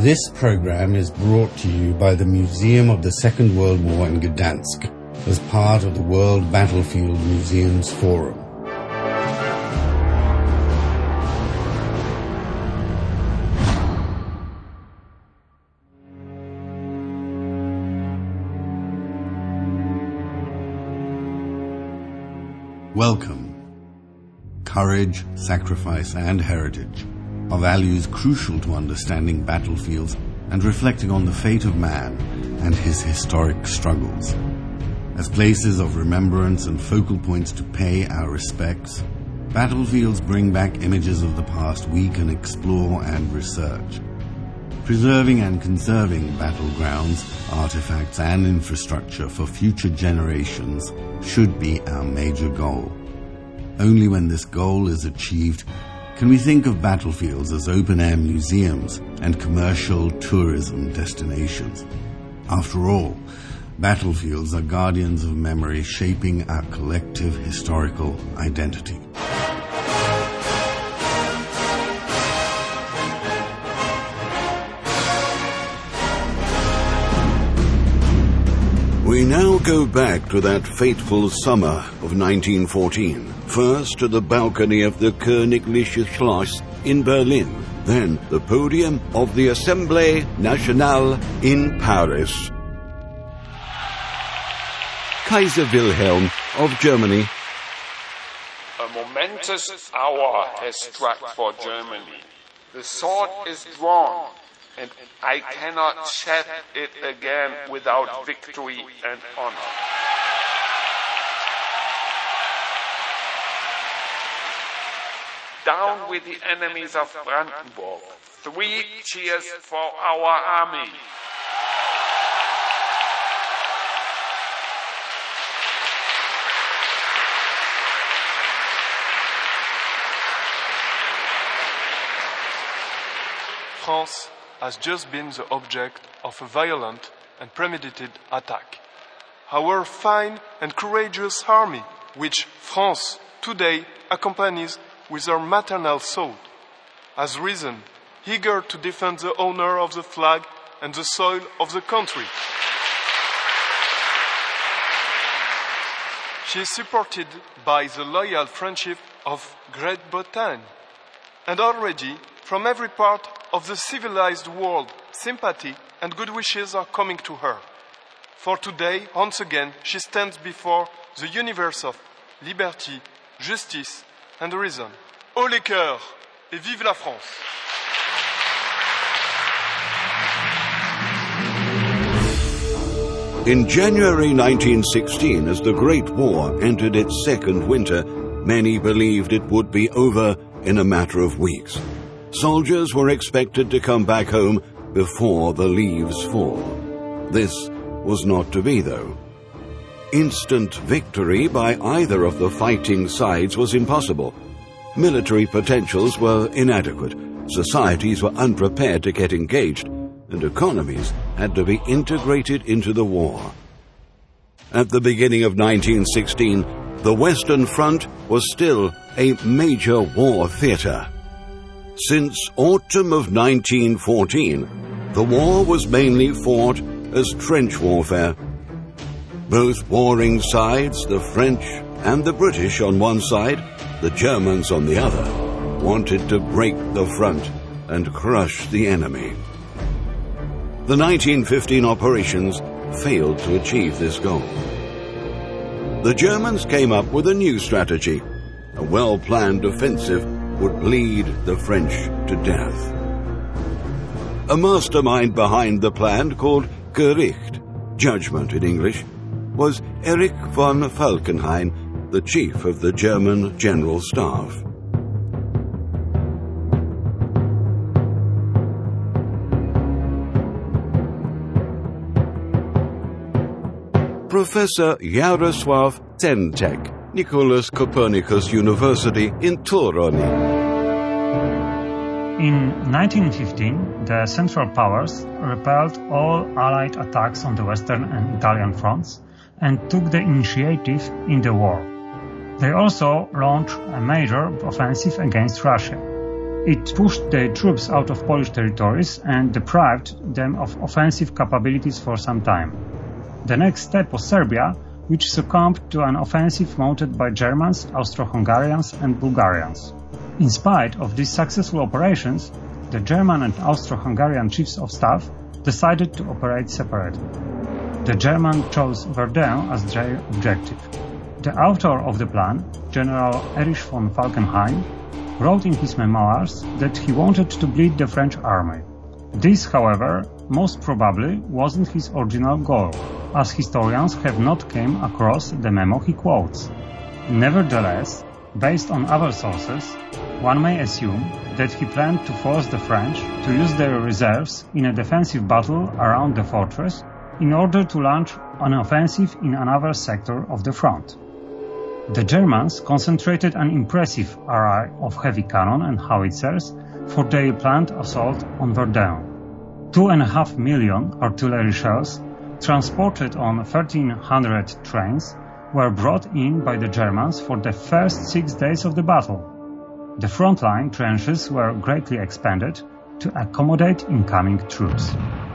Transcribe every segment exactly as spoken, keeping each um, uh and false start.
This program is brought to you by the Museum of the Second World War in Gdansk as part of the World Battlefield Museums Forum. Welcome. Courage, sacrifice, and heritage are values crucial to understanding battlefields and reflecting on the fate of man and his historic struggles. As places of remembrance and focal points to pay our respects, battlefields bring back images of the past we can explore and research. Preserving and conserving battlegrounds, artifacts, and infrastructure for future generations should be our major goal. Only when this goal is achieved can we think of battlefields as open-air museums and commercial tourism destinations. After all, battlefields are guardians of memory shaping our collective historical identity. We now go back to that fateful summer of nineteen fourteen. First to the balcony of the Königliche Schloss in Berlin, then the podium of the Assemblée Nationale in Paris. Kaiser Wilhelm of Germany. A momentous hour has struck for Germany. The sword is drawn, and I cannot shed it again without victory and honor. Down with the enemies of Brandenburg. Three cheers for our army. France has just been the object of a violent and premeditated attack. Our fine and courageous army, which France today accompanies with her maternal sword, has risen, eager to defend the honor of the flag and the soil of the country. She is supported by the loyal friendship of Great Britain, and already from every part of the civilized world, sympathy and good wishes are coming to her. For today, once again, she stands before the universe of liberty, justice, and reason. Haut les cœurs et vive la France! In January nineteen sixteen, as the Great War entered its second winter, many believed it would be over in a matter of weeks. Soldiers were expected to come back home before the leaves fall. This was not to be, though. Instant victory by either of the fighting sides was impossible. Military potentials were inadequate, societies were unprepared to get engaged, and economies had to be integrated into the war. At the beginning of nineteen sixteen, the Western Front was still a major war theater. Since autumn of nineteen fourteen, the war was mainly fought as trench warfare. Both warring sides, the French and the British on one side, the Germans on the other, wanted to break the front and crush the enemy. The nineteen fifteen operations failed to achieve this goal. The Germans came up with a new strategy. A well-planned offensive would bleed the French to death. A mastermind behind the plan, called Gericht, judgment in English, was Erich von Falkenhayn, the chief of the German General Staff. Professor Jarosław Tentek, Nicolaus Copernicus University in Toroni. In nineteen fifteen, the Central Powers repelled all Allied attacks on the Western and Italian fronts and took the initiative in the war. They also launched a major offensive against Russia. It pushed the troops out of Polish territories and deprived them of offensive capabilities for some time. The next step was Serbia, which succumbed to an offensive mounted by Germans, Austro-Hungarians and Bulgarians. In spite of these successful operations, the German and Austro-Hungarian chiefs of staff decided to operate separately. The German chose Verdun as their objective. The author of the plan, General Erich von Falkenhayn, wrote in his memoirs that he wanted to bleed the French army. This, however, most probably wasn't his original goal, as historians have not come across the memo he quotes. Nevertheless, based on other sources, one may assume that he planned to force the French to use their reserves in a defensive battle around the fortress in order to launch an offensive in another sector of the front. The Germans concentrated an impressive array of heavy cannon and howitzers for their planned assault on Verdun. Two and a half million artillery shells, transported on thirteen hundred trains, were brought in by the Germans for the first six days of the battle. The frontline trenches were greatly expanded to accommodate incoming troops.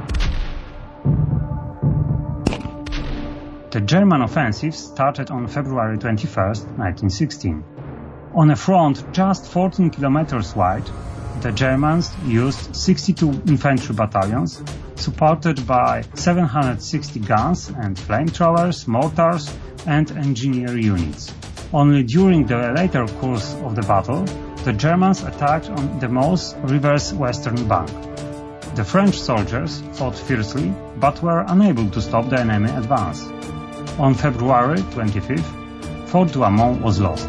The German offensive started on February twenty-first, nineteen sixteen. On a front just fourteen kilometers wide, the Germans used sixty-two infantry battalions, supported by seven hundred sixty guns and flamethrowers, mortars, and engineer units. Only during the later course of the battle, the Germans attacked on the Meuse River's western bank. The French soldiers fought fiercely, but were unable to stop the enemy advance. On February twenty-fifth, Fort Douaumont was lost.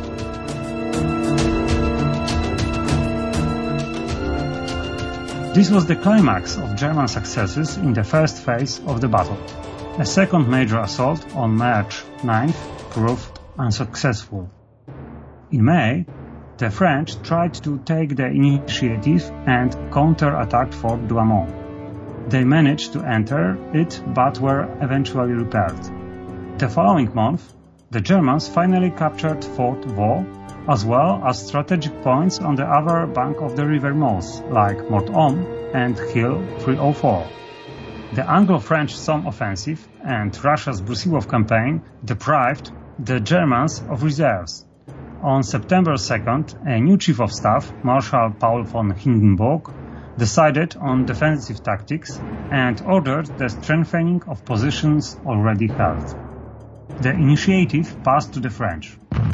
This was the climax of German successes in the first phase of the battle. A second major assault on March ninth proved unsuccessful. In May, the French tried to take the initiative and counter-attacked Fort Douaumont. They managed to enter it but were eventually repelled. The following month, the Germans finally captured Fort Vaux, as well as strategic points on the other bank of the river Meuse, like Morte-Homme and Hill three oh four. The Anglo-French Somme offensive and Russia's Brusilov campaign deprived the Germans of reserves. On September second, a new chief of staff, Marshal Paul von Hindenburg, decided on defensive tactics and ordered the strengthening of positions already held. The initiative passed to the French.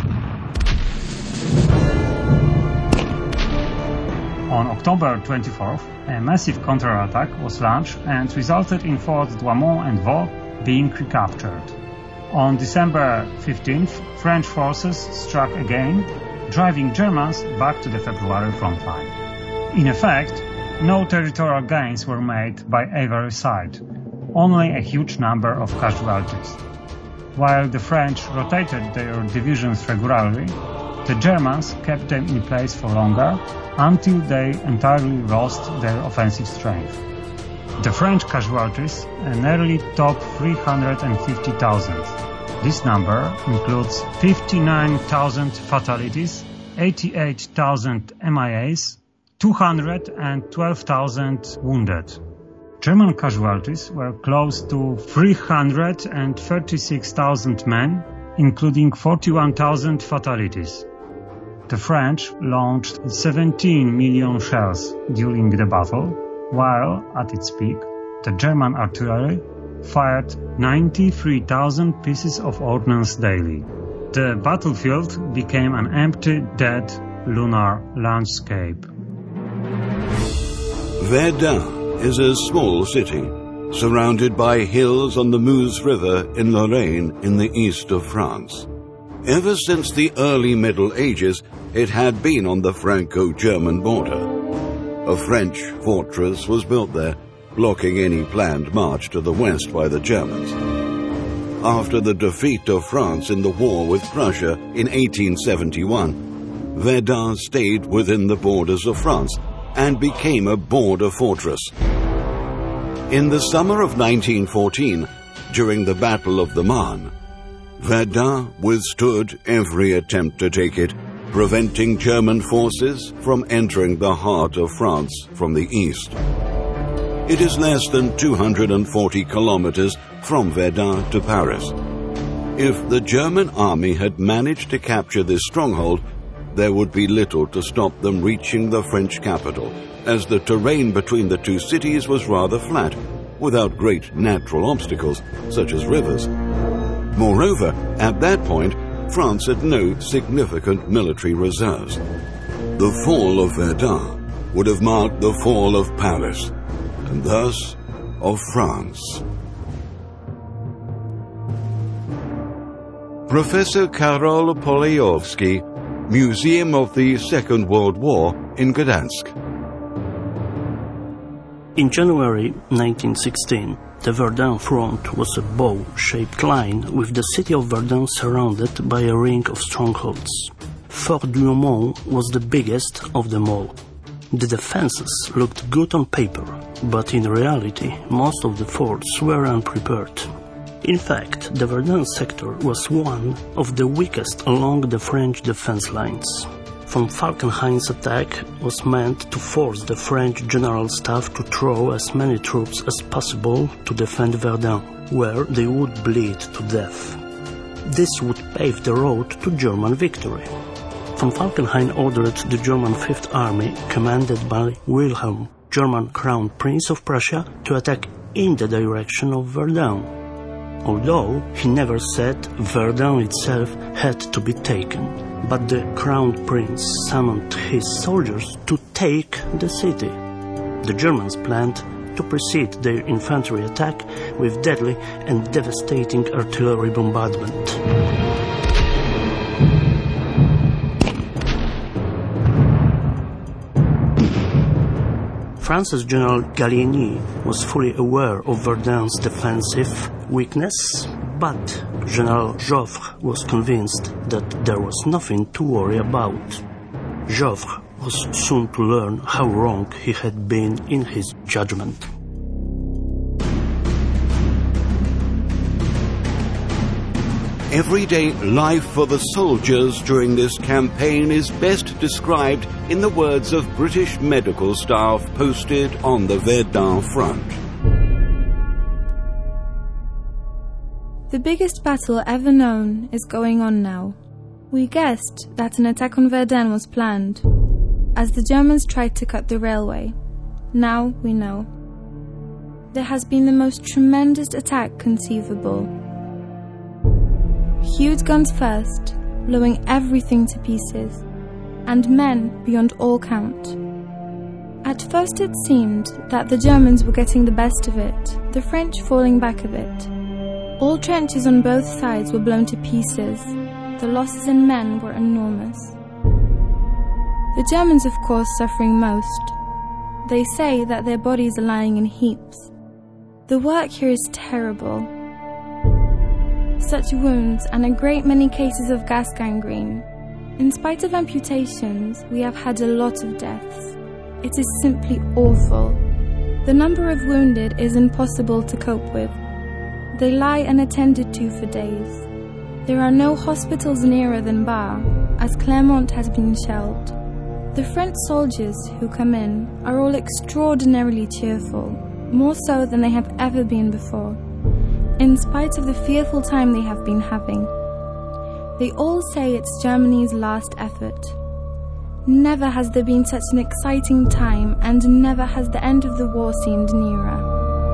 On October twenty-fourth, a massive counterattack was launched and resulted in Forts Douaumont and Vaux being recaptured. On December fifteenth, French forces struck again, driving Germans back to the February front line. In effect, no territorial gains were made by either side, only a huge number of casualties. While the French rotated their divisions regularly, the Germans kept them in place for longer until they entirely lost their offensive strength. The French casualties nearly topped three hundred fifty thousand. This number includes fifty-nine thousand fatalities, eighty-eight thousand M I As, two hundred twelve thousand wounded. German casualties were close to three hundred thirty-six thousand men, including forty-one thousand fatalities. The French launched seventeen million shells during the battle, while, at its peak, the German artillery fired ninety-three thousand pieces of ordnance daily. The battlefield became an empty, dead, lunar landscape. Verdun is a small city, surrounded by hills on the Meuse River in Lorraine in the east of France. Ever since the early Middle Ages, it had been on the Franco-German border. A French fortress was built there, blocking any planned march to the west by the Germans. After the defeat of France in the war with Prussia in eighteen seventy-one, Verdun stayed within the borders of France and became a border fortress. In the summer of nineteen fourteen, during the Battle of the Marne, Verdun withstood every attempt to take it preventing German forces from entering the heart of France from the east. It is less than two hundred forty kilometers from Verdun to Paris. If the German army had managed to capture this stronghold, there would be little to stop them reaching the French capital, as the terrain between the two cities was rather flat, without great natural obstacles, such as rivers. Moreover, at that point, France had no significant military reserves. The fall of Verdun would have marked the fall of Paris, and thus of France. Professor Karol Polejowski, Museum of the Second World War in Gdansk. In January nineteen sixteen, the Verdun front was a bow-shaped line with the city of Verdun surrounded by a ring of strongholds. Fort Douaumont was the biggest of them all. The defenses looked good on paper, but in reality most of the forts were unprepared. In fact, the Verdun sector was one of the weakest along the French defense lines. Von Falkenhayn's attack was meant to force the French General Staff to throw as many troops as possible to defend Verdun, where they would bleed to death. This would pave the road to German victory. Von Falkenhayn ordered the German Fifth Army, commanded by Wilhelm, German Crown Prince of Prussia, to attack in the direction of Verdun. Although he never said Verdun itself had to be taken, but the Crown Prince summoned his soldiers to take the city. The Germans planned to precede their infantry attack with deadly and devastating artillery bombardment. France's General Gallieni was fully aware of Verdun's defensive weakness, but General Joffre was convinced that there was nothing to worry about. Joffre was soon to learn how wrong he had been in his judgment. Everyday life for the soldiers during this campaign is best described in the words of British medical staff posted on the Verdun front. The biggest battle ever known is going on now. We guessed that an attack on Verdun was planned, as the Germans tried to cut the railway. Now we know. There has been the most tremendous attack conceivable. Huge guns first, blowing everything to pieces, and men beyond all count. At first it seemed that the Germans were getting the best of it, the French falling back a bit. All trenches on both sides were blown to pieces. The losses in men were enormous. The Germans, of course, suffering most. They say that their bodies are lying in heaps. The work here is terrible. Such wounds and a great many cases of gas gangrene. In spite of amputations, we have had a lot of deaths. It is simply awful. The number of wounded is impossible to cope with. They lie unattended to for days. There are no hospitals nearer than Bar, as Clermont has been shelled. The French soldiers who come in are all extraordinarily cheerful, more so than they have ever been before, in spite of the fearful time they have been having. They all say it's Germany's last effort. Never has there been such an exciting time, and never has the end of the war seemed nearer.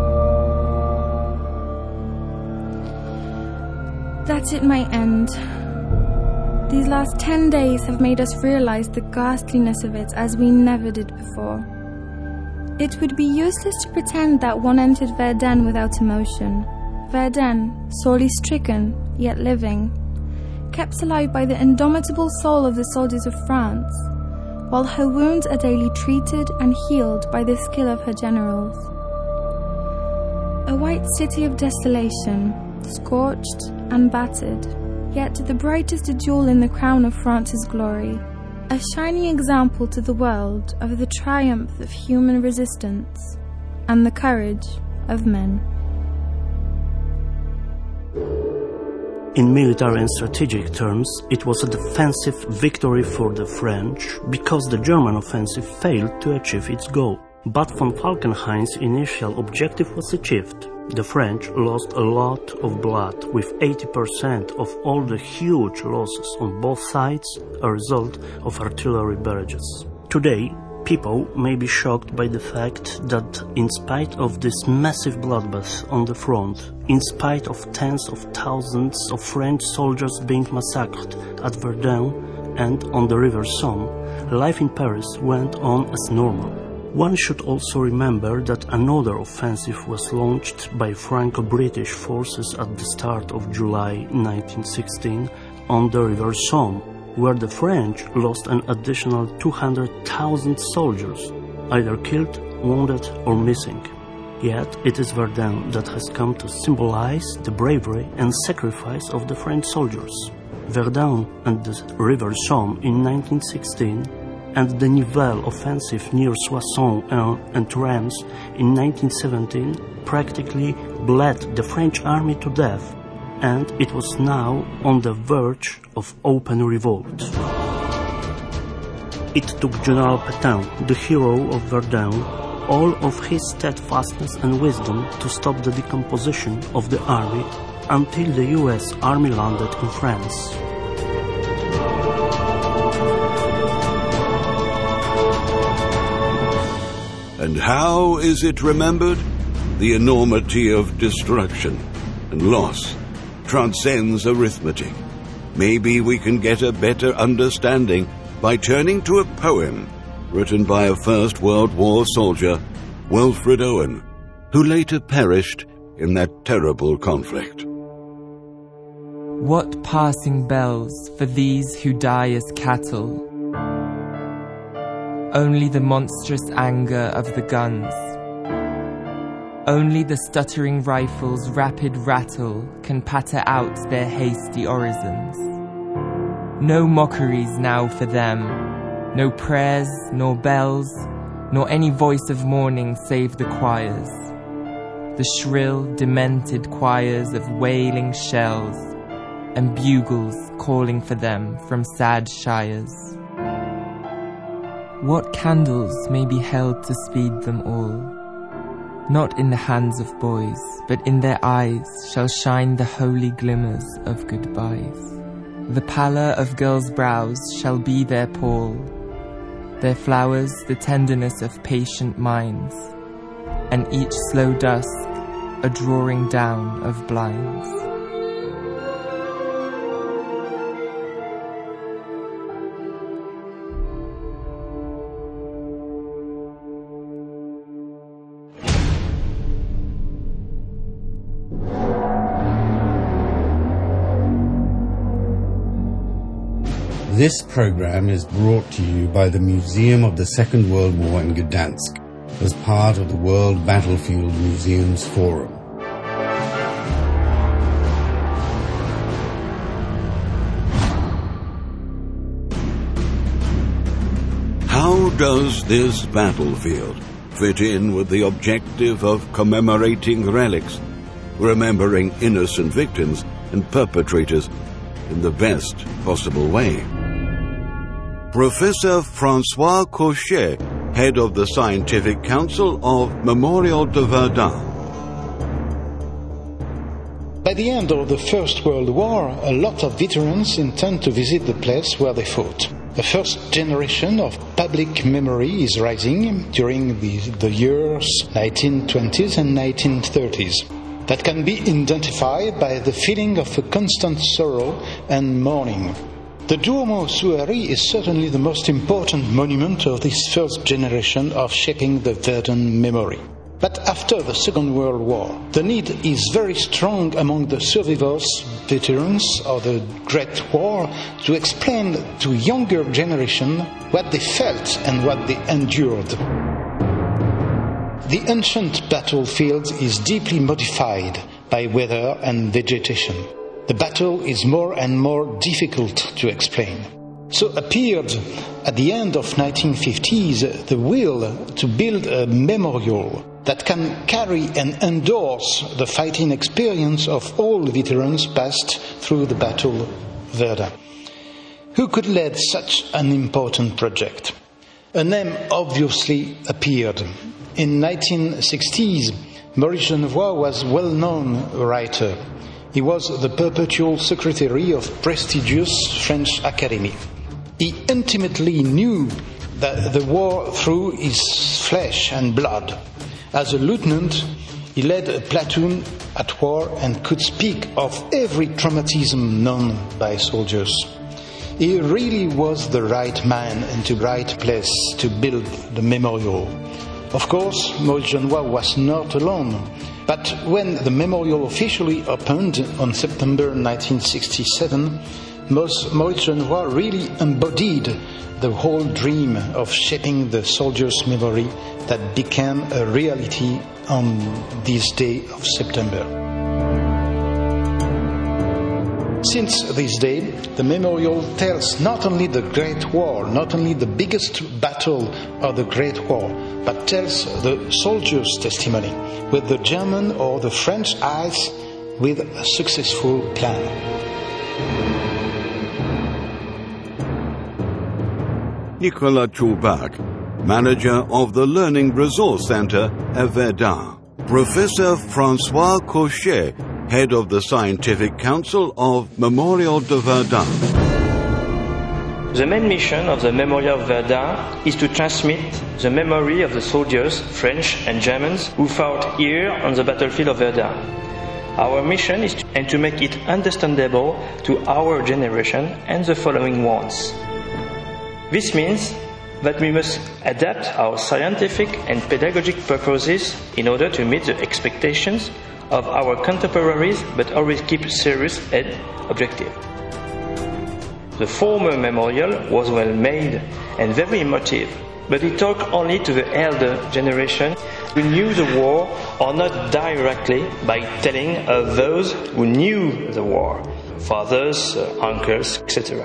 That's it, my end. These last ten days have made us realize the ghastliness of it as we never did before. It would be useless to pretend that one entered Verdun without emotion. Verdun, sorely stricken, yet living, kept alive by the indomitable soul of the soldiers of France, while her wounds are daily treated and healed by the skill of her generals. A white city of desolation, scorched and battered, yet the brightest jewel in the crown of France's glory, a shining example to the world of the triumph of human resistance and the courage of men. In military and strategic terms, it was a defensive victory for the French because the German offensive failed to achieve its goal. But von Falkenhayn's initial objective was achieved. The French lost a lot of blood, with eighty percent of all the huge losses on both sides a result of artillery barrages. Today, people may be shocked by the fact that in spite of this massive bloodbath on the front, in spite of tens of thousands of French soldiers being massacred at Verdun and on the River Somme, life in Paris went on as normal. One should also remember that another offensive was launched by Franco-British forces at the start of July nineteen sixteen on the River Somme, where the French lost an additional two hundred thousand soldiers, either killed, wounded or missing. Yet it is Verdun that has come to symbolize the bravery and sacrifice of the French soldiers. Verdun and the River Somme in nineteen sixteen and the Nivelle offensive near Soissons and Reims in nineteen seventeen practically bled the French army to death, and it was now on the verge of open revolt. It took General Pétain, the hero of Verdun, all of his steadfastness and wisdom to stop the decomposition of the army until the U S army landed in France. And how is it remembered? The enormity of destruction and loss transcends arithmetic. Maybe we can get a better understanding by turning to a poem written by a First World War soldier, Wilfred Owen, who later perished in that terrible conflict. What passing bells for these who die as cattle? Only the monstrous anger of the guns. Only the stuttering rifles' rapid rattle can patter out their hasty orisons. No mockeries now for them, no prayers, nor bells, nor any voice of mourning save the choirs. The shrill, demented choirs of wailing shells, and bugles calling for them from sad shires. What candles may be held to speed them all? Not in the hands of boys, but in their eyes shall shine the holy glimmers of goodbyes. The pallor of girls' brows shall be their pall, their flowers the tenderness of patient minds, and each slow dusk a drawing down of blinds. This program is brought to you by the Museum of the Second World War in Gdansk as part of the World Battlefield Museums Forum. How does this battlefield fit in with the objective of commemorating relics, remembering innocent victims and perpetrators in the best possible way? Professor François Cochet, head of the Scientific Council of Memorial de Verdun. By the end of the First World War, a lot of veterans intend to visit the place where they fought. The first generation of public memory is rising during the, the years nineteen twenties and nineteen thirties. That can be identified by the feeling of a constant sorrow and mourning. The Duomo Sueri is certainly the most important monument of this first generation of shaping the Verdun memory. But after the Second World War, the need is very strong among the survivors, veterans of the Great War, to explain to younger generation what they felt and what they endured. The ancient battlefield is deeply modified by weather and vegetation. The battle is more and more difficult to explain. So appeared at the end of nineteen fifties the will to build a memorial that can carry and endorse the fighting experience of all veterans passed through the Battle of Verdun. Who could lead such an important project? A name obviously appeared. In nineteen sixties, Maurice Genevoix was a well-known writer. He was the perpetual secretary of prestigious French Academy. He intimately knew that the war through his flesh and blood. As a lieutenant, he led a platoon at war and could speak of every traumatism known by soldiers. He really was the right man in the right place to build the memorial. Of course, Maurice Genevoix was not alone, but when the memorial officially opened on September nineteen sixty-seven, Maurice Genevoix really embodied the whole dream of shaping the soldiers' memory that became a reality on this day of September. Since this day, the memorial tells not only the Great War, not only the biggest battle of the Great War, but tells the soldiers' testimony with the German or the French eyes with a successful plan. Nicolas Choulbach, manager of the Learning Resource Center at Verdun. Professor François Cochet, head of the Scientific Council of Memorial de Verdun. The main mission of the Memorial of Verdun is to transmit the memory of the soldiers, French and Germans, who fought here on the battlefield of Verdun. Our mission is to, and to make it understandable to our generation and the following ones. This means that we must adapt our scientific and pedagogic purposes in order to meet the expectations of our contemporaries, but always keep serious and objective. The former memorial was well made and very emotive, but it talked only to the elder generation who knew the war, or not directly by telling of those who knew the war, fathers, uh, uncles, et cetera.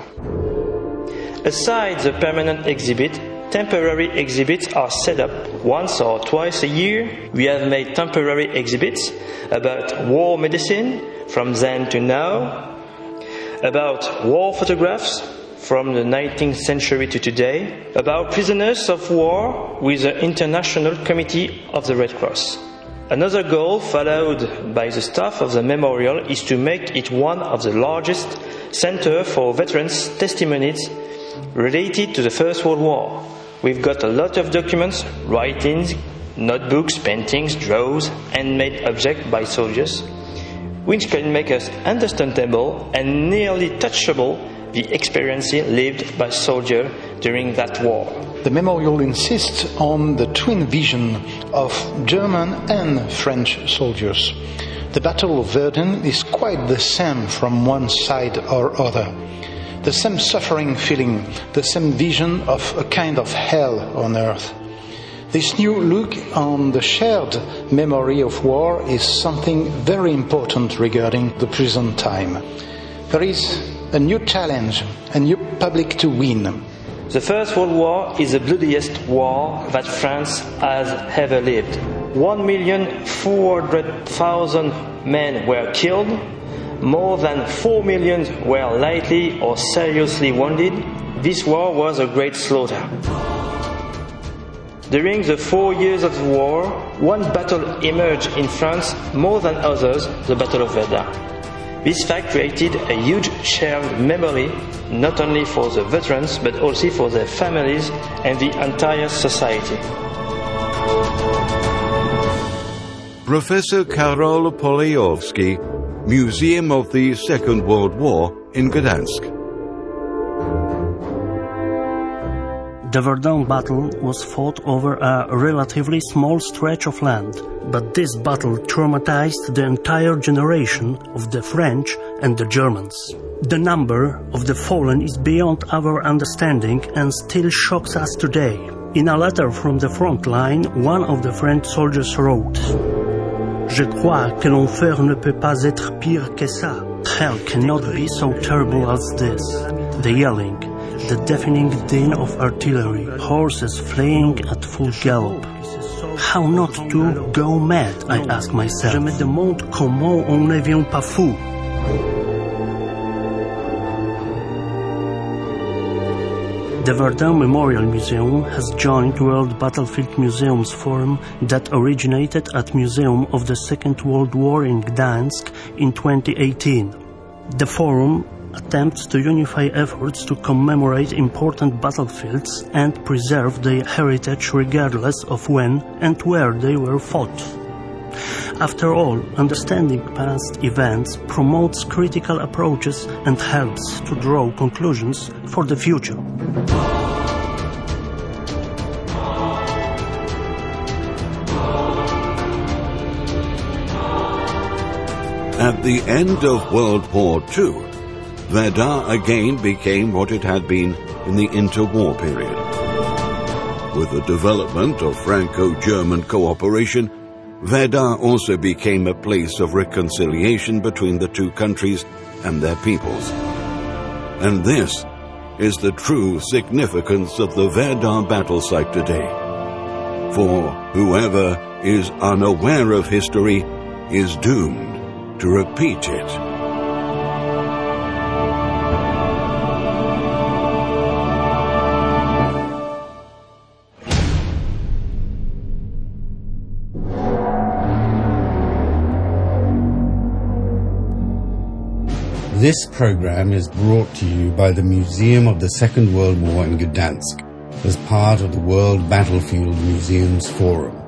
Aside the permanent exhibit, temporary exhibits are set up once or twice a year. We have made temporary exhibits about war medicine from then to now, about war photographs from the nineteenth century to today, about prisoners of war with the International Committee of the Red Cross. Another goal followed by the staff of the memorial is to make it one of the largest centers for veterans' testimonies related to the First World War. We've got a lot of documents, writings, notebooks, paintings, drawings, handmade objects by soldiers, which can make us understandable and nearly touchable the experiences lived by soldiers during that war. The memorial insists on the twin vision of German and French soldiers. The Battle of Verdun is quite the same from one side or other. The same suffering feeling, the same vision of a kind of hell on earth. This new look on the shared memory of war is something very important regarding the present time. There is a new challenge, a new public to win. The First World War is the bloodiest war that France has ever lived. One million four hundred thousand men were killed. More than four million were lightly or seriously wounded. This war was a great slaughter. During the four years of the war, one battle emerged in France more than others, the Battle of Verdun. This fact created a huge shared memory, not only for the veterans, but also for their families and the entire society. Professor Karol Polejowski, Museum of the Second World War in Gdansk. The Verdun battle was fought over a relatively small stretch of land, but this battle traumatized the entire generation of the French and the Germans. The number of the fallen is beyond our understanding and still shocks us today. In a letter from the front line, one of the French soldiers wrote, Je crois que l'enfer ne peut pas être pire que ça. Hell cannot be so terrible as this. The yelling, the deafening din of artillery, horses fleeing at full gallop, How not to go mad, I ask myself. Je me demande comment on ne vient pas fou. The Verdun Memorial Museum has joined World Battlefield Museums Forum that originated at Museum of the Second World War in Gdansk in twenty eighteen. The forum attempts to unify efforts to commemorate important battlefields and preserve their heritage regardless of when and where they were fought. After all, understanding past events promotes critical approaches and helps to draw conclusions for the future. At the end of World War Two, Verdun again became what it had been in the interwar period. With the development of Franco-German cooperation, Verdun also became a place of reconciliation between the two countries and their peoples. And this is the true significance of the Verdun battle site today. For whoever is unaware of history is doomed to repeat it. This program is brought to you by the Museum of the Second World War in Gdansk as part of the World Battlefield Museums Forum.